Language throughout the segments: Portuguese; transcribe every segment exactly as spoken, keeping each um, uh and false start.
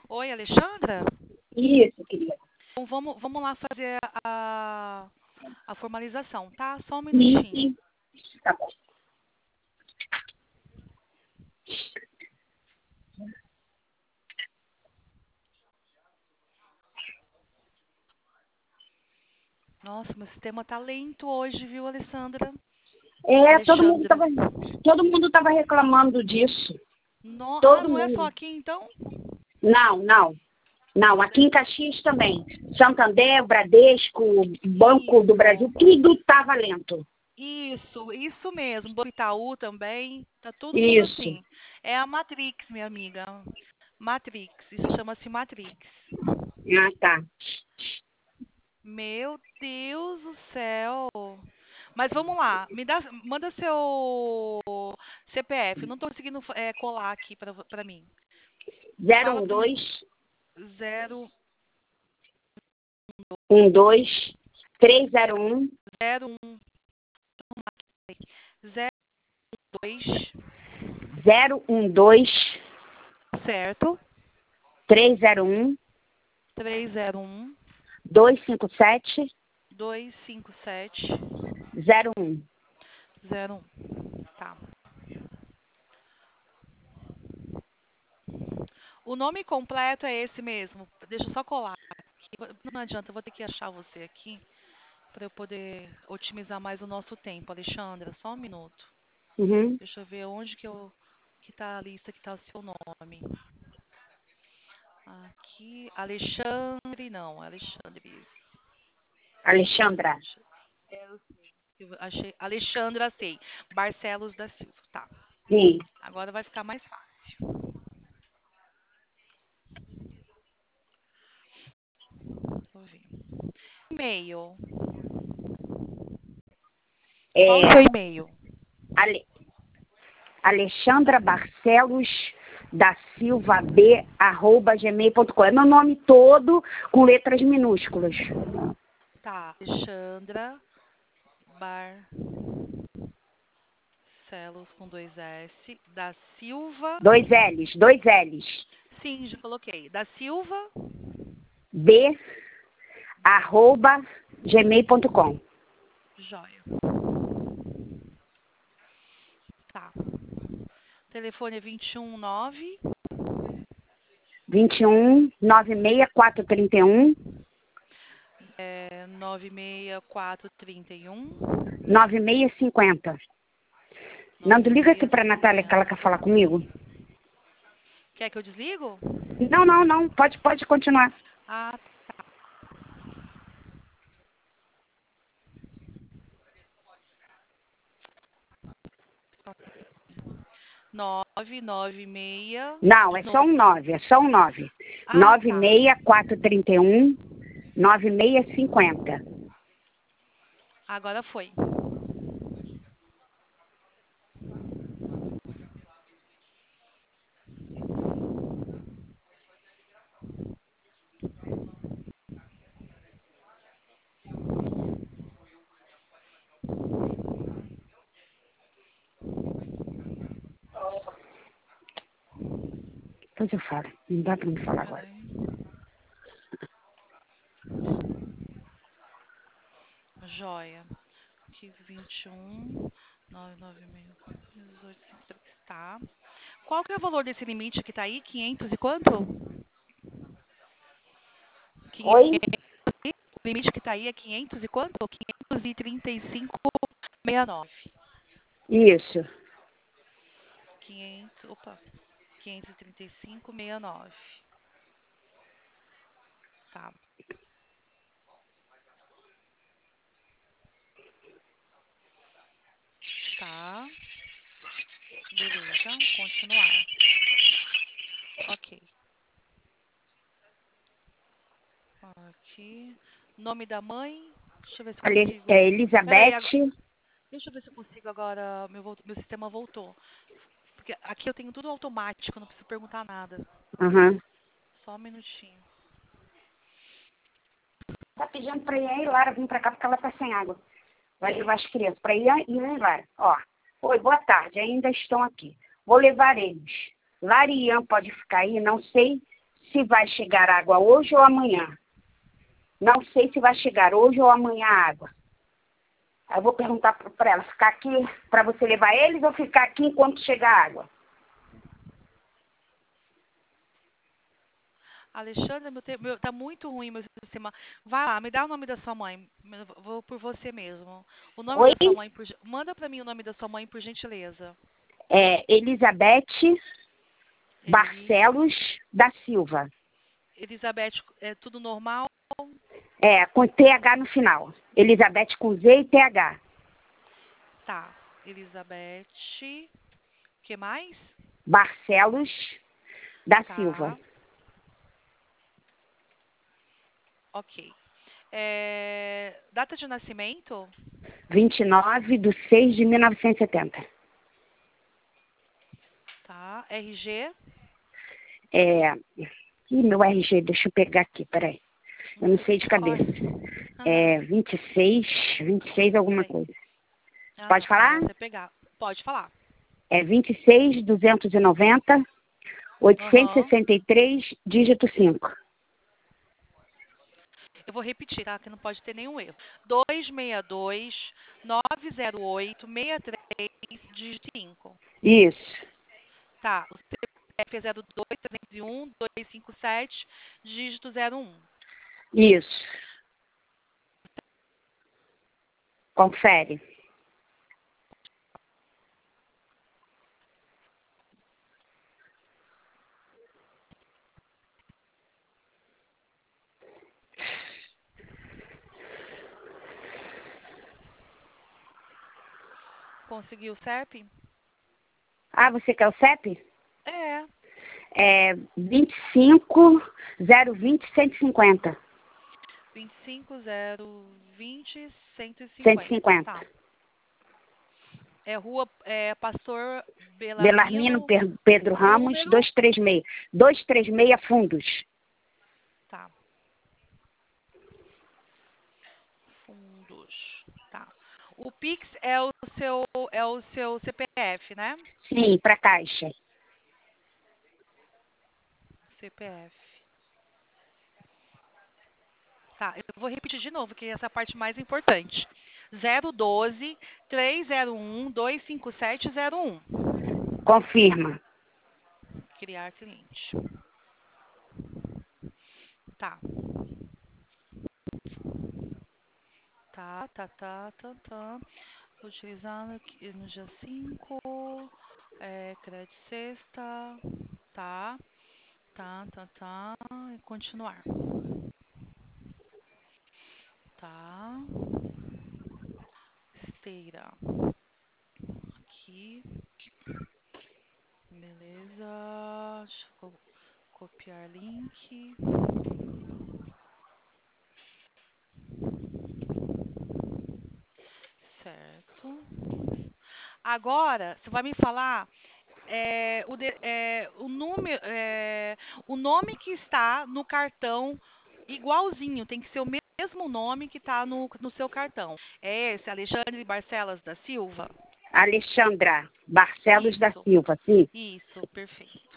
Oi, Alexandra? Isso, querida. Então, vamos, vamos lá fazer a, a formalização, tá? Só um Sim, minutinho. sim. Tá bom. Nossa, meu sistema tá lento hoje, viu, Alessandra? É, todo mundo Alexandra. tava, todo mundo tava reclamando disso. No, ah, Todo não é só mundo. aqui, então? Não, não. Não, aqui em Caxias também. Santander, Bradesco, Banco do Brasil, Isso. tudo tava lento. Isso, isso mesmo. Banco Itaú também. Tá todo mundo Isso. assim. É a Matrix, minha amiga. Matrix. Isso chama-se Matrix. Ah, tá. Meu Deus do céu. Mas vamos lá. Me dá, manda seu C P F. Não tô conseguindo é, colar aqui pra, pra mim. Zero Fala um pra mim. dois Zero, um dois três zero um zero, um, zero, dois, zero um dois certo? três zero um Três zero um, dois cinco sete dois cinco sete, zero um. zero um. Tá. O nome completo é esse mesmo. Deixa eu só colar aqui. Não adianta, eu vou ter que achar você aqui para eu poder otimizar mais o nosso tempo, Alexandra. Só um minuto. Uhum. Deixa eu ver onde que eu que tá a lista que tá o seu nome. Aqui, Alexandre, não, Alexandre. Alexandra. Eu achei, Alexandra, sei. Barcelos da Silva, tá. Sim. Agora vai ficar mais fácil. Vou ver. E-mail. Qual o É, seu e-mail? Ale, Alexandra Barcelos da Silva B, arroba gmail ponto com. É meu nome todo com letras minúsculas. Tá, Alexandra Barcelos com dois S, da Silva. Dois L's, dois L's. Sim, já coloquei. Da Silva. B, arroba gmail ponto com. Joia. Tá. Telefone é vinte e um nove. vinte e um, nove seis quatro três um, É, nove seis quatro três um. nove seis cinco zero. Nando, liga aqui para a Natália que ela quer falar comigo. Quer que eu desligo? Não, não, não. Pode, pode continuar. Ah, nove nove seis. Não, De é só novo. um nove, é só um nove. Ah, nove tá. seis quatro três um, nove seis cinco zero. Agora foi. Depois eu falo. Não dá para me falar agora. Peraí. Joia. Aqui vinte e um, nove nove seis, dezoito, cinquenta e três. Tá. Qual que é o valor desse limite que tá aí? quinhentos e quanto? Oi? quinhentos. O limite que tá aí é quinhentos e quanto? quinhentos e trinta e cinco vírgula sessenta e nove. Isso. quinhentos, opa. quinhentos e trinta e cinco vírgula sessenta e nove. Tá. Tá. Beleza. Continuar. Ok. Aqui. Nome da mãe. Deixa eu ver se eu Ale- consigo. é Peraí, Elizabeth. ag- deixa eu ver se eu consigo agora. Meu, vol- meu sistema voltou. Porque aqui eu tenho tudo automático, não preciso perguntar nada. Aham. Só um minutinho. Tá pedindo para ir aí, Lara, vir para cá porque ela tá sem água. Vai levar as crianças para ir aí, e Lara. Ó. Oi, boa tarde. Ainda estão aqui. Vou levar eles. Lara e Ian pode ficar aí, não sei se vai chegar água hoje ou amanhã. Não sei se vai chegar hoje ou amanhã a água. Aí eu vou perguntar para ela, ficar aqui para você levar eles ou ficar aqui enquanto chegar a água? Alexandra, meu, te- meu, tá muito ruim meu sistema. Vai lá, me dá o nome da sua mãe. Eu vou por você mesmo. O nome Oi? da sua mãe, por, gen- manda pra mim o nome da sua mãe, por gentileza. É Elizabeth Eli, Barcelos da Silva. Elizabeth, é tudo normal? É, com T H no final. Elizabeth com Z e T H. Tá. Elizabeth, o que mais? Barcelos da Silva. Tá, ok. É, data de nascimento? vinte e nove de seis de mil novecentos e setenta. Tá. R G? É... Ih, meu R G, deixa eu pegar aqui, peraí. Eu não sei de cabeça. Pode. Aham. É vinte e seis, vinte e seis alguma Sei. coisa. Ah, Pode não. É falar? melhor você pegar. Pode falar. É vinte e seis, duzentos e noventa, oitocentos e Aham. sessenta e três, dígito cinco. Eu vou repetir, tá? Que não pode ter nenhum erro. dois seis dois, nove zero oito, seis três, dígito cinco. Isso, Tá. O C P F é zero dois, trezentos e um, duzentos e cinquenta e sete, dígito zero um. isso. Confere. Conseguiu o C E P? Ah, você quer o C E P? É. É vinte e cinco, zero vinte, cento e cinquenta. vinte e cinco, zero vinte, cento e cento e cinquenta. cinquenta. Tá. É rua é, Pastor Belarmino Belarmino, Per- Pedro Ramos, número. duzentos e trinta e seis. duzentos e trinta e seis Fundos. Tá. Fundos. Tá. O Pix é o seu é o seu C P F, né? Sim, para Caixa. C P F. Tá, eu vou repetir de novo, que essa é a parte mais importante. zero um dois, três zero um, dois cinco sete zero um. Confirma. Criar cliente. Tá. Tá, tá, tá, tá, tá. Utilizando aqui no dia cinco. É, crédito sexta. Tá. Tá, tá, tá. E continuar. Tá. Esteira. Aqui. Beleza. Deixa eu co- copiar link. Certo. Agora, você vai me falar é, o, de- é, o número, é, o nome que está no cartão igualzinho, tem que ser o mesmo nome que está no, no seu cartão. É esse, Alexandre Barcelos da Silva? Alexandra Barcelos da Isso, Silva, sim. isso, perfeito.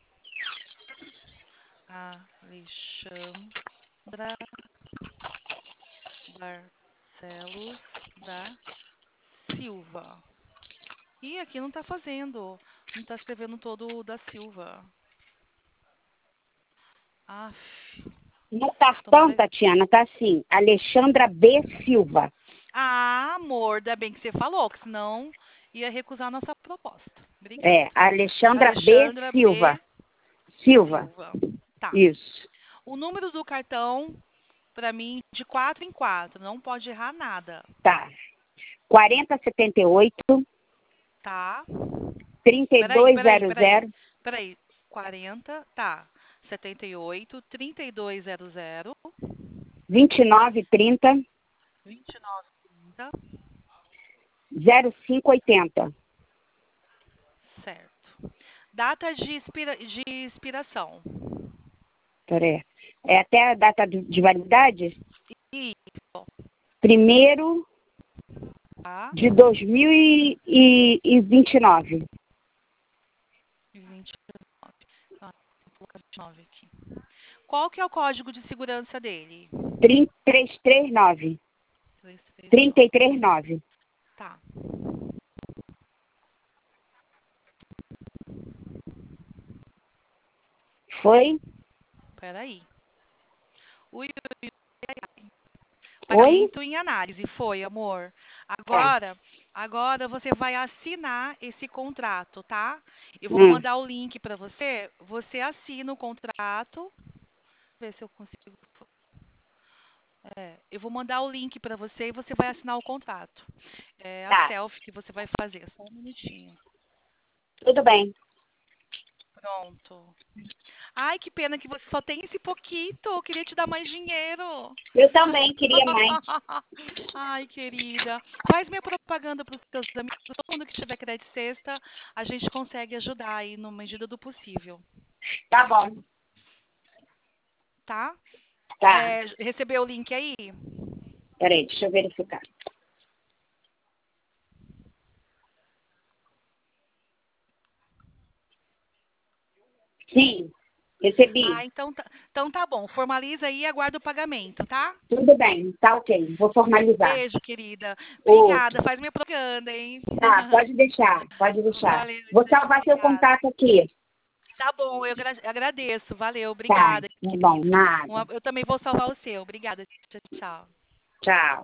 Alexandra Barcelos da Silva. E aqui não está fazendo, não está escrevendo todo o da Silva. Aff, No cartão, tomara. Tatiana, tá assim, Alexandra B. Silva. Ah, amor, ainda bem que você falou, que senão ia recusar a nossa proposta. Obrigada. É, Alexandra B. Alexandra Silva. B. Silva, Silva. Tá. isso. O número do cartão, para mim, de quatro em quatro. Não pode errar nada. Tá. quarenta setenta e oito, Tá? trinta e Peraí, dois peraí, zero peraí. zero, Peraí. quarenta, tá. setenta e oito, trinta e dois zero zero, vinte e nove trinta, vinte e nove trinta. zero cinco oitenta. Certo. Data de, expira, de expiração. Peraí. É até a data de de validade? Isso, Primeiro tá? de dois mil e vinte e nove. vinte e nove. Ah, vou colocar vinte e nove aqui. Qual que é o código de segurança dele? três três três nove. Três, três, nove. trinta e três nove. Tá. Foi? Peraí. Ui, ui, ui. Oi? Pagamento em análise. Foi, amor. Tá. Agora, agora você vai assinar esse contrato, tá? Eu vou Hum, mandar o link para você. Você assina o contrato. Ver se eu consigo. É, eu vou mandar o link para você e você vai assinar o contrato. É a tá. selfie que você vai fazer. Só um minutinho. Tudo bem. Pronto. Ai, que pena que você só tem esse pouquinho. Eu queria te dar mais dinheiro. Eu também queria mais. Ai, querida. Faz minha propaganda para os teus amigos. Todo mundo que tiver crédito sexta, a gente consegue ajudar aí na medida do possível, Tá bom. tá? Tá. É, recebeu o link aí? Peraí, deixa eu verificar. Sim, recebi. Ah, então tá, então tá bom. Formaliza aí e aguarda o pagamento, tá? Tudo bem, tá ok. Vou formalizar. Beijo, querida. Outro. Obrigada. Faz minha propaganda, hein? Tá, pode deixar, pode deixar. Valeu, Vou gente. salvar seu Obrigada. contato aqui. Tá bom, eu agra- agradeço. Valeu, Tá, obrigada, tá bom, querida. nada. Uma- eu também vou salvar o seu. Obrigada. Tchau, tchau. Tchau.